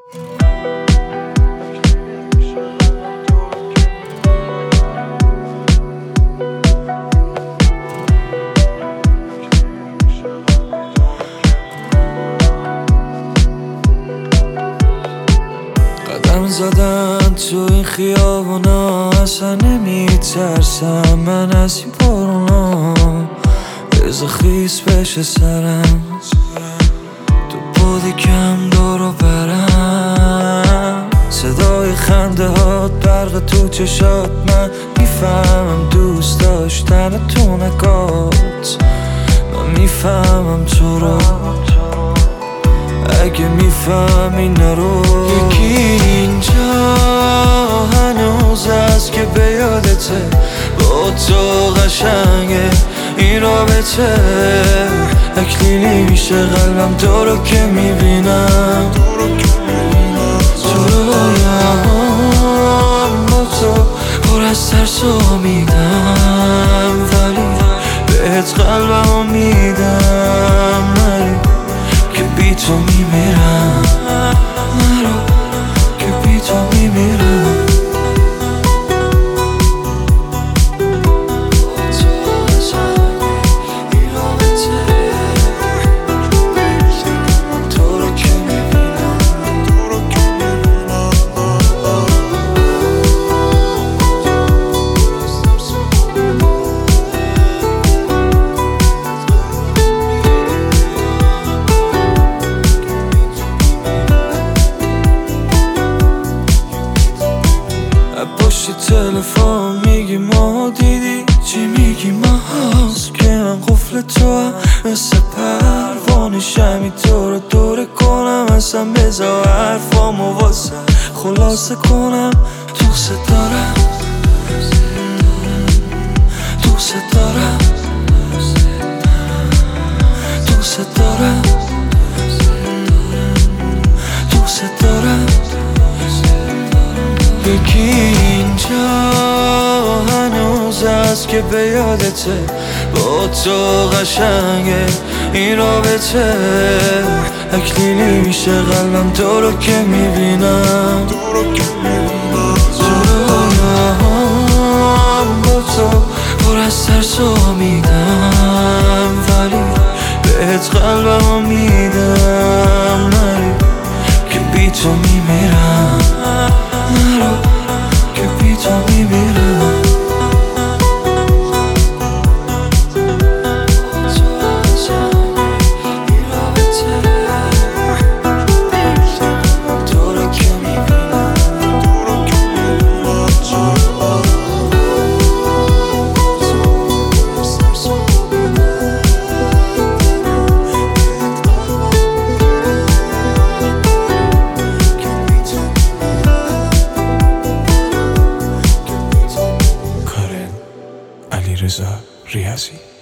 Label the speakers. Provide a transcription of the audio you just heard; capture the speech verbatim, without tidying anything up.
Speaker 1: قدم زدن تو این خیابونا، اصلا نمیترسم من از این بارونا. بذار خیس بشه سرم، تو بودی کم دارو برم. صدای خنده هات برق تو چشات، من میفهمم دوست داشتن تو نگات. من میفهمم تو رو، اگه میفهمی نرو. یکی اینجا هنوز هست که به یادته، با تو قشنگه این رابطه. اکلیلی میشه قلبم تو رو که میبینم. تو رویام با تو پر از ترس و میدم، ولی بهت قلبمو میدم. نری که بی تو میمیرم، نرو که بی تو میمیرم. پشت تلفن میگی ما دیدی چی، میگی ما هست که من قفل تو هم مثل پروانه شمی تو رو دوره کنم. اصلا بذار حرفامو واسه خلاصه کنم. دوست دارم، دوست دارم، دوست دارم، دوست دارم. یکی اینجا هنوز هست که به یادته، با تو قشنگه این رابطه. اکلیلی میشه قلبم تو رو که میبینم. تو رویام با تو پر از ترس و میدم، ولی بهت قلبمو میدم. نری که بی تو میمیرم، نرو که بی تو میمیرم. علیرضا ریاضی.